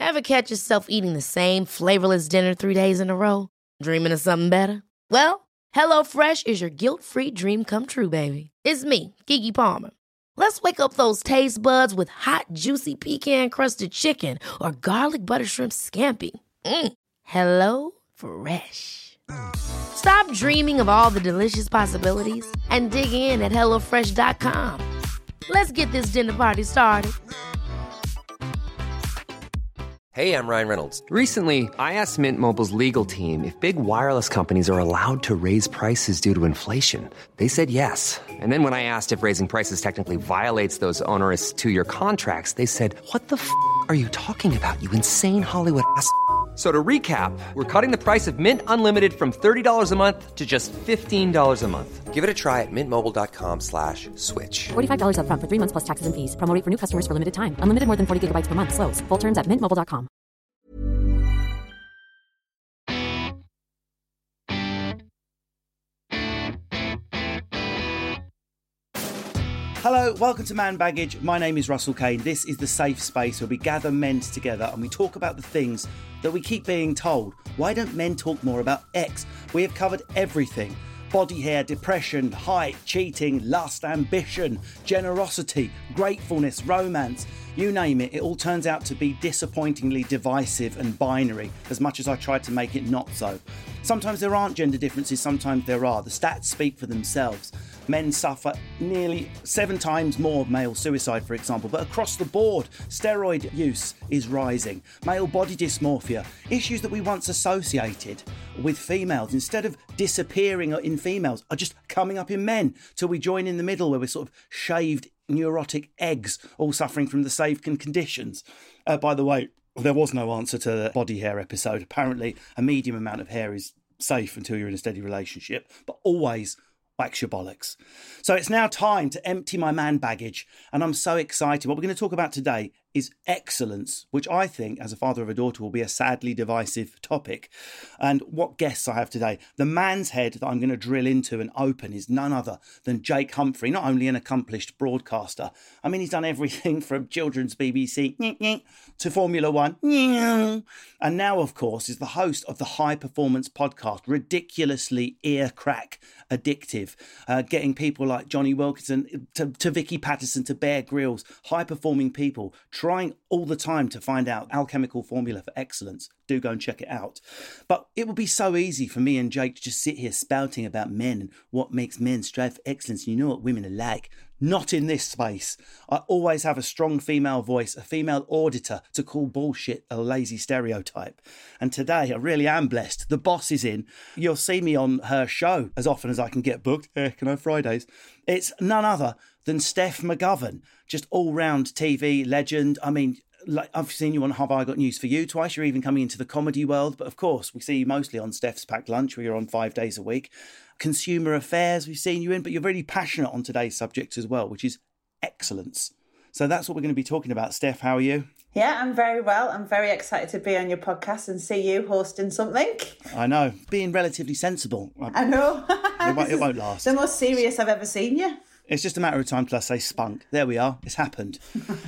Ever catch yourself eating the same flavorless dinner 3 days in a row? Dreaming of something better? Well, HelloFresh is your guilt-free dream come true, baby. It's me, Keke Palmer. Let's wake up those taste buds with hot, juicy pecan-crusted chicken or garlic butter shrimp scampi. Hello Fresh. Stop dreaming of all the delicious possibilities and dig in at HelloFresh.com. Let's get this dinner party started. Hey, I'm Ryan Reynolds. Recently, I asked Mint Mobile's legal team if big wireless companies are allowed to raise prices due to inflation. They said yes. And then when I asked if raising prices technically violates those onerous 2-year contracts, they said, "What the f*** are you talking about, you insane Hollywood ass?" So to recap, we're cutting the price of Mint Unlimited from $30 a month to just $15 a month. Give it a try at mintmobile.com/switch. $45 up front for 3 months plus taxes and fees. Promo rate for new customers for limited time. Unlimited more than 40 gigabytes per month. Slows full terms at mintmobile.com. Hello, welcome to Man Baggage. My name is Russell Kane. This is the safe space where we gather men together and we talk about the things that we keep being told. Why don't men talk more about X? We have covered everything. Body hair, depression, height, cheating, lust, ambition, generosity, gratefulness, romance. You name it, it all turns out to be disappointingly divisive and binary, as much as I tried to make it not so. Sometimes there aren't gender differences, sometimes there are. The stats speak for themselves. Men suffer nearly 7 times more male suicide, for example, but across the board, steroid use is rising. Male body dysmorphia, issues that we once associated with females, instead of disappearing in females, are just coming up in men, till we join in the middle where we're sort of shaved neurotic eggs, all suffering from the same conditions. By the way, there was no answer to the body hair episode. Apparently, a medium amount of hair is safe until you're in a steady relationship, but always wax your bollocks. So it's now time to empty my man baggage, and I'm so excited. What we're going to talk about today is excellence, which I think, as a father of a daughter, will be a sadly divisive topic. And what guests I have today. The man's head that I'm going to drill into and open is none other than Jake Humphrey, not only an accomplished broadcaster. I mean, he's done everything from children's BBC to Formula One. And now, of course, is the host of the High Performance podcast, ridiculously ear crack addictive, getting people like Johnny Wilkinson to Vicky Patterson to Bear Grylls, high-performing people, trying all the time to find out alchemical formula for excellence. Do go and check it out. But it would be so easy for me and Jake to just sit here spouting about men and what makes men strive for excellence. You know what women are like. Not in this space. I always have a strong female voice, a female auditor to call bullshit a lazy stereotype. And today I really am blessed. The boss is in. You'll see me on her show as often as I can get booked. Can I have Fridays? It's none other than Steph McGovern, just all-round TV legend. I mean, like, I've seen you on Have I Got News For You twice. You're even coming into the comedy world. But of course, we see you mostly on Steph's Packed Lunch, where you're on 5 days a week. Consumer Affairs, we've seen you in. But you're really passionate on today's subject as well, which is excellence. So that's what we're going to be talking about. Steph, how are you? Yeah, I'm very well. I'm very excited to be on your podcast and see you hosting something. I know. Being relatively sensible. I know. It won't last. The most serious I've ever seen you. It's just a matter of time till I say spunk. There we are. It's happened.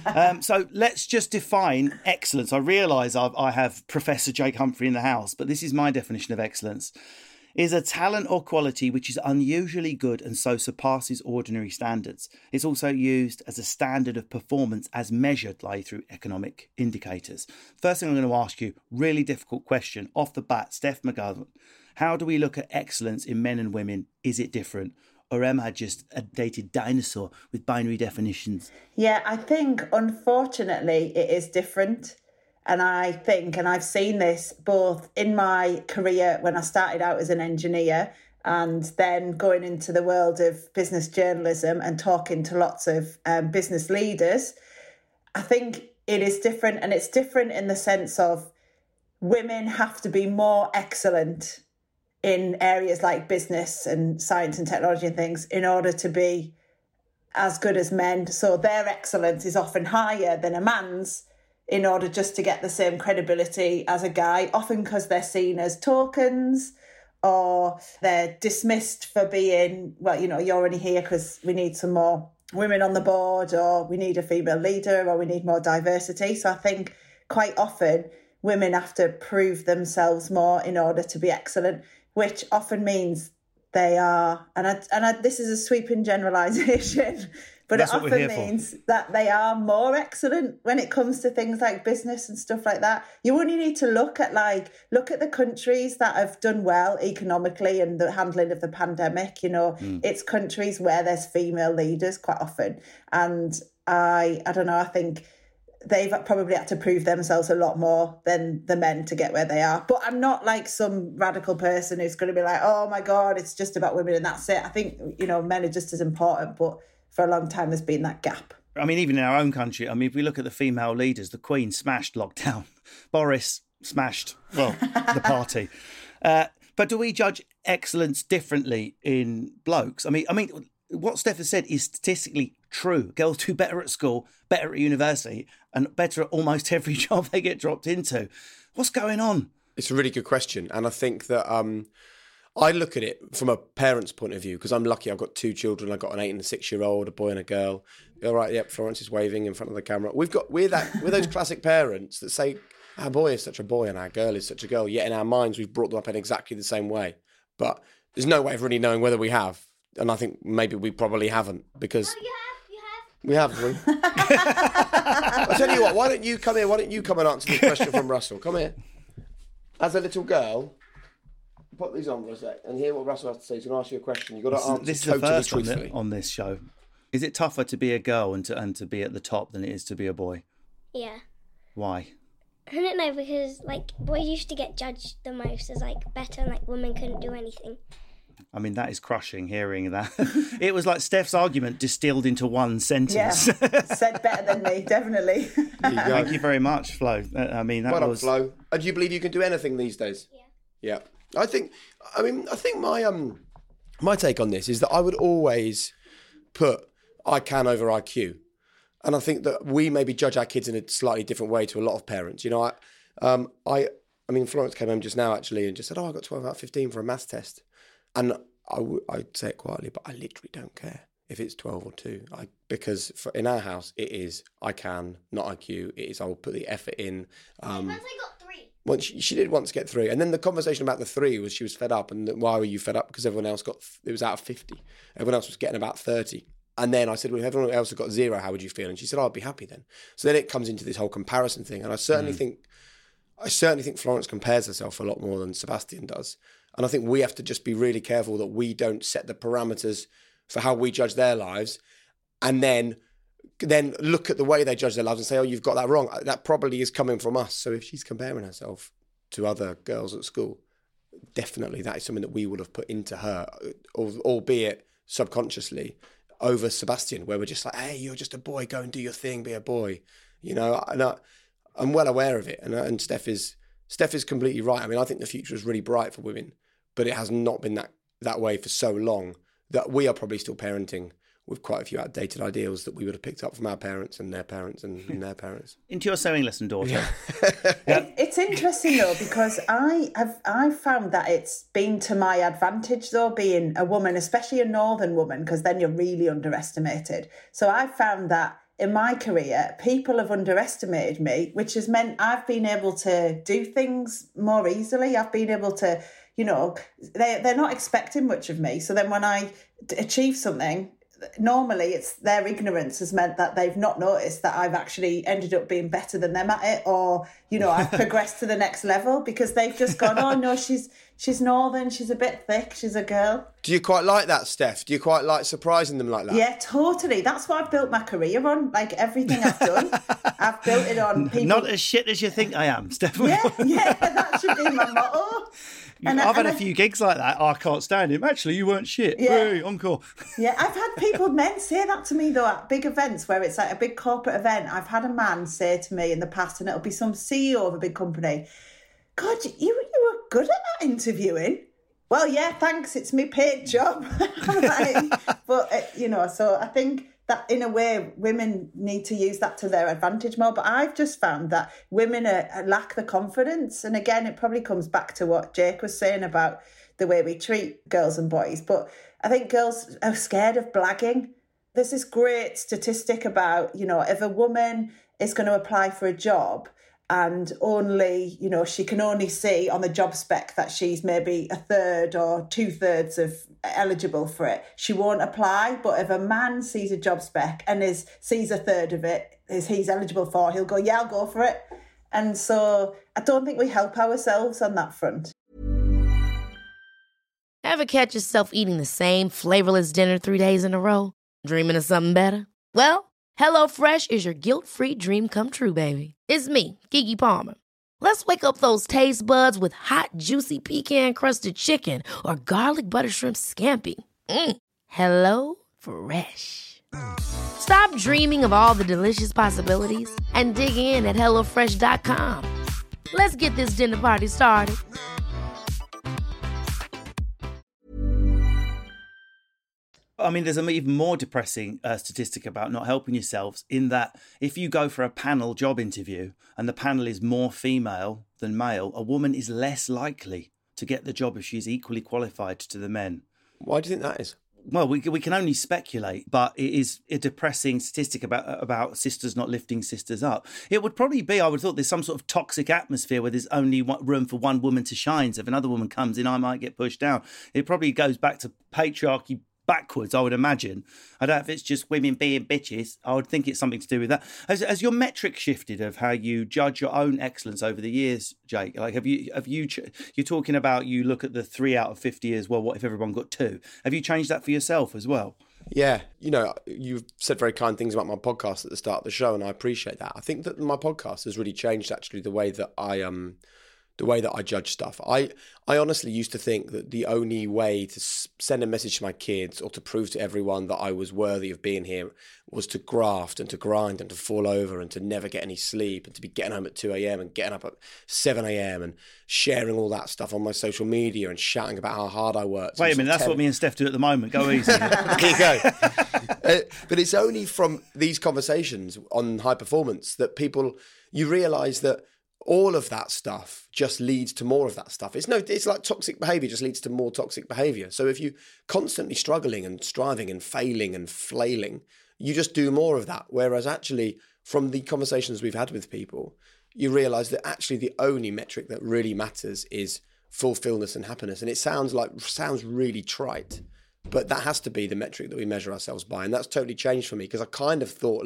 So let's just define excellence. I realise I have Professor Jake Humphrey in the house, but this is my definition of excellence. Is a talent or quality which is unusually good and so surpasses ordinary standards. It's also used as a standard of performance as measured through economic indicators. First thing I'm going to ask you, really difficult question. Off the bat, Steph McGovern, how do we look at excellence in men and women? Is it different? Or am I just a dated dinosaur with binary definitions? Yeah, I think, unfortunately, it is different. And I think, and I've seen this both in my career when I started out as an engineer and then going into the world of business journalism and talking to lots of business leaders. I think it is different, and it's different in the sense of women have to be more excellent in areas like business and science and technology and things in order to be as good as men. So their excellence is often higher than a man's in order just to get the same credibility as a guy, often because they're seen as tokens or they're dismissed for being, well, you know, you're only here because we need some more women on the board, or we need a female leader, or we need more diversity. So I think quite often women have to prove themselves more in order to be excellent, which often means they are, this is a sweeping generalisation, but it often means that they are more excellent when it comes to things like business and stuff like that. You only need to look at the countries that have done well economically and the handling of the pandemic. It's countries where there's female leaders quite often. And I don't know, I think they've probably had to prove themselves a lot more than the men to get where they are. But I'm not like some radical person who's going to be like, oh my God, it's just about women and that's it. I think, men are just as important, but for a long time there's been that gap. I mean, even in our own country, if we look at the female leaders, the Queen smashed lockdown. Boris smashed, the party. But do we judge excellence differently in blokes? I mean, what Steph has said is statistically true. Girls do better at school, better at university, and better at almost every job they get dropped into. What's going on? It's a really good question. And I think that I look at it from a parent's point of view, because I'm lucky. I've got 2 children. I've got an 8 and a 6-year-old, a boy and a girl. All right, yep, Florence is waving in front of the camera. We're those classic parents that say, our boy is such a boy and our girl is such a girl. Yet in our minds, we've brought them up in exactly the same way. But there's no way of really knowing whether we have. And I think maybe we probably haven't, because... Oh, we have. I'll tell you what, why don't you come here? Why don't you come and answer the question from Russell? Come here. As a little girl, put these on for a sec and hear what Russell has to say. He's going to ask you a question. You've got to answer this totally is the first truthfully. On this show. Is it tougher to be a girl and to be at the top than it is to be a boy? Yeah. Why? I don't know, because boys used to get judged the most as better, and women couldn't do anything. I mean, that is crushing, hearing that. It was like Steph's argument distilled into one sentence. Yeah, said better than me, definitely. Thank you very much, Flo. I mean, that was... Well done, Flo. Do you believe you can do anything these days? Yeah. I think my take on this is that I would always put I can over IQ. And I think that we maybe judge our kids in a slightly different way to a lot of parents. I mean, Florence came home just now, actually, and just said, I got 12 out of 15 for a maths test. And I'd say it quietly, but I literally don't care if it's 12 or 2. Because in our house, it is I can, not IQ. It is I'll put the effort in. Once I got 3. Once she did once get 3. And then the conversation about the 3 was she was fed up. And why were you fed up? Because everyone else it was out of 50. Everyone else was getting about 30. And then I said, well, if everyone else had got 0, how would you feel? And she said, I'd be happy then. So then it comes into this whole comparison thing. And I certainly think Florence compares herself a lot more than Sebastian does. And I think we have to just be really careful that we don't set the parameters for how we judge their lives and then look at the way they judge their lives and say, oh, you've got that wrong. That probably is coming from us. So if she's comparing herself to other girls at school, definitely that is something that we would have put into her, albeit subconsciously, over Sebastian, where we're just like, hey, you're just a boy, go and do your thing, be a boy. And I'm well aware of it. And Steph is completely right. I mean, I think the future is really bright for women, but it has not been that way for so long that we are probably still parenting with quite a few outdated ideals that we would have picked up from our parents and their parents and their parents. Into your sewing lesson, daughter. Yeah. It's interesting though, because I've found that it's been to my advantage though, being a woman, especially a northern woman, because then you're really underestimated. So I've found that in my career, people have underestimated me, which has meant I've been able to do things more easily. I've been able to, they're not expecting much of me. So then when I achieve something, normally it's their ignorance has meant that they've not noticed that I've actually ended up being better than them at it, or I've progressed to the next level, because they've just gone, oh no, she's northern, she's a bit thick, she's a girl. Do you quite like that, Steph? Do you quite like surprising them like that? Yeah, totally. That's what I've built my career on. Everything I've done, I've built it on people. Not as shit as you think I am, Steph. Yeah, that should be my motto. I've had a few gigs like that. Oh, I can't stand him. Actually, you weren't shit. Yeah. Hey, encore. Yeah, I've had men say that to me, though, at big events where it's like a big corporate event. I've had a man say to me in the past, and it'll be some CEO of a big company, God, you were good at that interviewing. Well, yeah, thanks. It's my paid job. So I think that in a way women need to use that to their advantage more. But I've just found that women lack the confidence. And again, it probably comes back to what Jake was saying about the way we treat girls and boys. But I think girls are scared of blagging. There's this great statistic about, if a woman is going to apply for a job and only, she can only see on the job spec that she's maybe a third or 2/3 of eligible for it, she won't apply. But if a man sees a job spec and sees a third of it he's eligible for, he'll go, yeah, I'll go for it. And so I don't think we help ourselves on that front. Ever catch yourself eating the same flavorless dinner 3 days in a row? Dreaming of something better? Well, HelloFresh is your guilt-free dream come true, baby. It's me, Keke Palmer. Let's wake up those taste buds with hot, juicy pecan-crusted chicken or garlic butter shrimp scampi. Hello Fresh. Stop dreaming of all the delicious possibilities and dig in at HelloFresh.com. Let's get this dinner party started. I mean, there's an even more depressing statistic about not helping yourselves, in that if you go for a panel job interview and the panel is more female than male, a woman is less likely to get the job if she's equally qualified to the men. Why do you think that is? Well, we can only speculate, but it is a depressing statistic about sisters not lifting sisters up. It would probably be, I would have thought, there's some sort of toxic atmosphere where there's only room for one woman to shine. So if another woman comes in, I might get pushed down. It probably goes back to patriarchy backwards, I would imagine. I don't know if it's just women being bitches. I would think it's something to do with that. Has your metric shifted of how you judge your own excellence over the years, Jake? Like, you're talking about, you look at the 3 out of 50 as well, what if everyone got 2? Have you changed that for yourself as well? Yeah, you've said very kind things about my podcast at the start of the show, and I appreciate that. I think that my podcast has really changed, actually, the way that I judge stuff. I honestly used to think that the only way to send a message to my kids or to prove to everyone that I was worthy of being here was to graft and to grind and to fall over and to never get any sleep and to be getting home at 2 a.m. and getting up at 7 a.m. and sharing all that stuff on my social media and shouting about how hard I worked. Wait a minute, that's what me and Steph do at the moment. Go easy. Here you go. But it's only from these conversations on high performance that you realise that all of that stuff just leads to more of that stuff. It's like toxic behaviour just leads to more toxic behaviour. So if you're constantly struggling and striving and failing and flailing, you just do more of that. Whereas actually, from the conversations we've had with people, you realise that actually the only metric that really matters is fulfillment and happiness. And it sounds really trite, but that has to be the metric that we measure ourselves by. And that's totally changed for me, because I kind of thought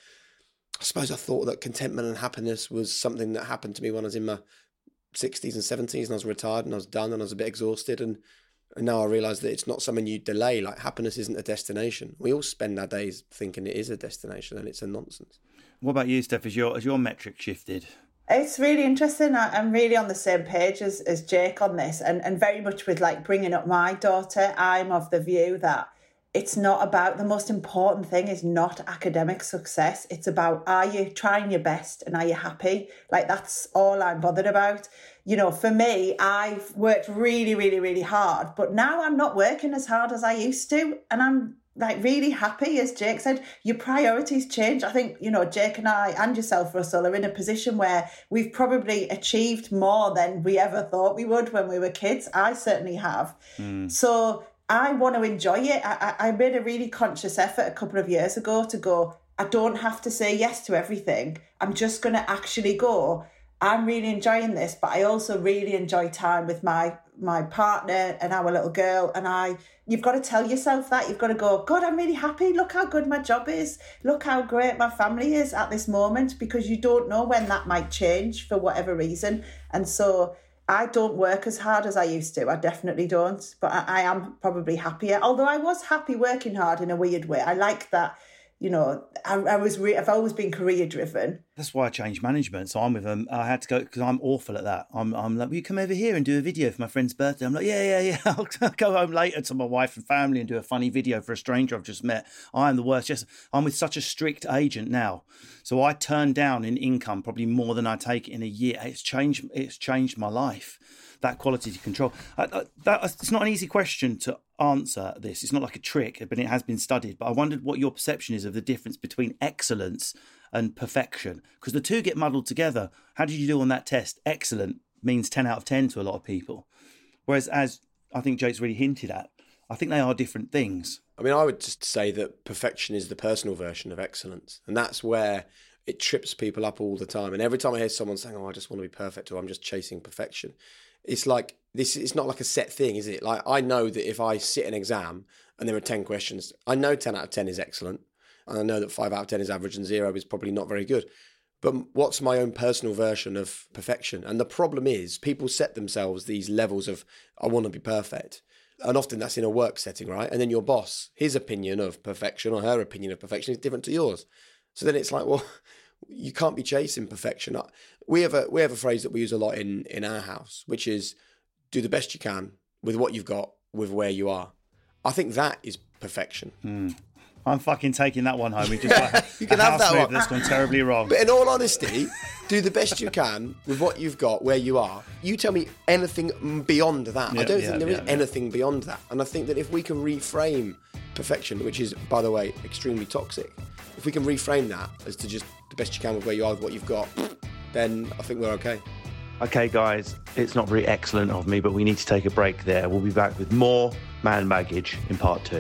I thought that contentment and happiness was something that happened to me when I was in my 60s and 70s and I was retired and I was done and I was a bit exhausted. And now I realise that it's not something you delay. Like, happiness isn't a destination. We all spend our days thinking it is a destination, and it's a nonsense. What about you, Steph? Has your metric shifted? It's really interesting. I'm really on the same page as Jake on this, and very much with bringing up my daughter. I'm of the view that it's not about, the most important thing is not academic success. It's about, are you trying your best and are you happy? That's all I'm bothered about. For me, I've worked really, really, really hard, but now I'm not working as hard as I used to. And I'm really happy, as Jake said. Your priorities change. I think, Jake and I and yourself, Russell, are in a position where we've probably achieved more than we ever thought we would when we were kids. I certainly have. So I want to enjoy it. I made a really conscious effort a couple of years ago to go, I don't have to say yes to everything. I'm just going to actually go, I'm really enjoying this, but I also really enjoy time with my partner and our little girl. And you've got to tell yourself that. You've got to go, God, I'm really happy. Look how good my job is. Look how great my family is at this moment, because you don't know when that might change for whatever reason. And so I don't work as hard as I used to. I definitely don't. But I am probably happier. Although I was happy working hard in a weird way. I like that, I've always been career driven. That's why I changed management. So I'm with them. I had to go because I'm awful at that. I'm like, will you come over here and do a video for my friend's birthday? I'm like, yeah. I'll go home later to my wife and family and do a funny video for a stranger I've just met. I am the worst. I'm with such a strict agent now. So I turn down in income probably more than I take in a year. It's changed my life. That quality control. It's not an easy question to answer this. It's not like a trick, but it has been studied. But I wondered what your perception is of the difference between excellence and perfection, because the two get muddled together. How did you do on that test? Excellent means 10 out of 10 to a lot of people. Whereas, as I think Jake's really hinted at, I think they are different things. I mean, I would just say that perfection is the personal version of excellence. And that's where it trips people up all the time. And every time I hear someone saying, "Oh, I just want to be perfect," or "I'm just chasing perfection," it's like this. It's not like a set thing, is it? Like, I know that if I sit an exam and there are 10 questions, I know 10 out of 10 is excellent, and I know that 5 out of 10 is average and 0 is probably not very good. But what's my own personal version of perfection? And the problem is, people set themselves these levels of, I want to be perfect. And often that's in a work setting, right? And then your boss, his opinion of perfection or her opinion of perfection is different to yours. So then it's like, well, you can't be chasing perfection. We have a phrase that we use a lot in our house, which is do the best you can with what you've got, with where you are. I think that is perfection. I'm fucking taking that one home. We just like You can have that move one. that's gone terribly wrong. But in all honesty, do the best you can with what you've got, where you are. You tell me anything beyond that. I don't think there is anything beyond that. And I think that if we can reframe perfection, which is, by the way, extremely toxic, if we can reframe that as to just the best you can with where you are, with what you've got, then I think we're okay. Okay, guys, it's not very excellent of me, but we need to take a break there. We'll be back with more Man Baggage in part 2.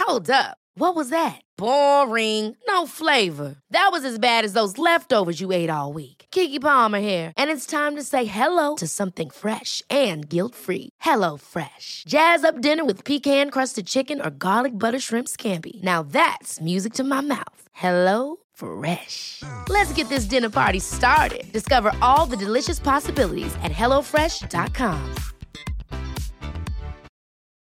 Hold up. What was that? Boring. No flavor. That was as bad as those leftovers you ate all week. Keke Palmer here, and it's time to say hello to something fresh and guilt-free. Hello Fresh. Jazz up dinner with pecan-crusted chicken or garlic butter shrimp scampi. Now that's music to my mouth. Hello Fresh. Let's get this dinner party started. Discover all the delicious possibilities at HelloFresh.com.